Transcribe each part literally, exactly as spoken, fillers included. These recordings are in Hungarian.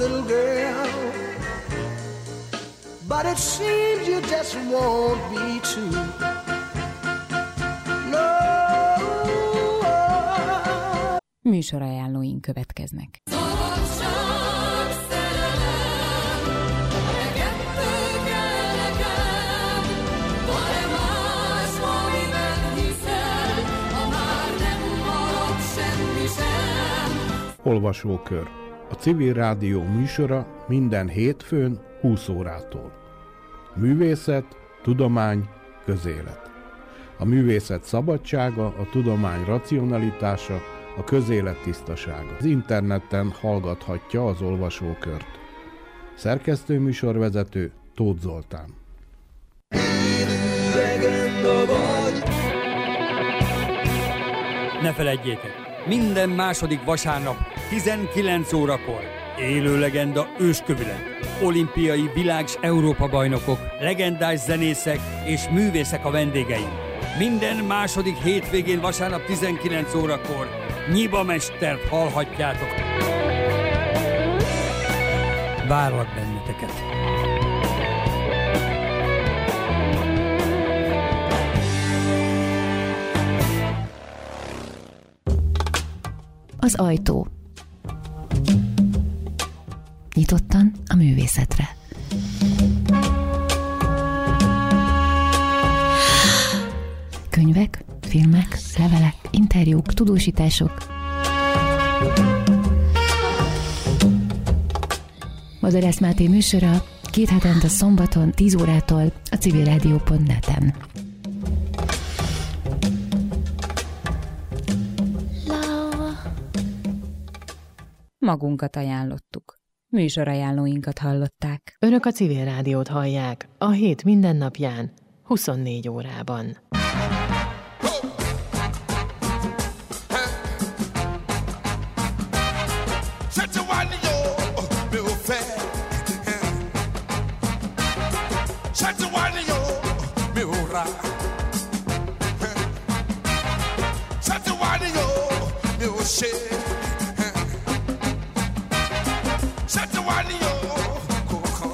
little girl, but it seems you just won't be true. No. Műsorajánlóink következnek. Olvasókör. A Civil Rádió műsora minden hétfőn húsz órától. Művészet, tudomány, közélet. A művészet szabadsága, a tudomány racionalitása, a közélet tisztasága. Az interneten hallgathatja az olvasókört. Szerkesztő műsorvezető Tóth Zoltán. Ne feledjétek! Minden második vasárnap tizenkilenc órakor élő legenda őskövület, olimpiai világ- és Európa-bajnokok, legendás zenészek és művészek a vendégeim. Minden második hétvégén vasárnap tizenkilenc órakor Nyiba mestert hallhatjátok. Várlak benneteket! Az ajtó. Nyitottan a művészetre. Könyvek, filmek, levelek, interjúk, tudósítások. Madarász Máté műsora két hetente szombaton tíz órától a civilrádió pont net-en. Magunkat ajánlottuk. Műsorajánlóinkat hallották. Önök a Civil Rádiót hallják a hét minden napján, huszonnégy órában.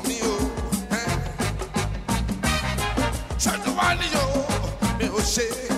Shit.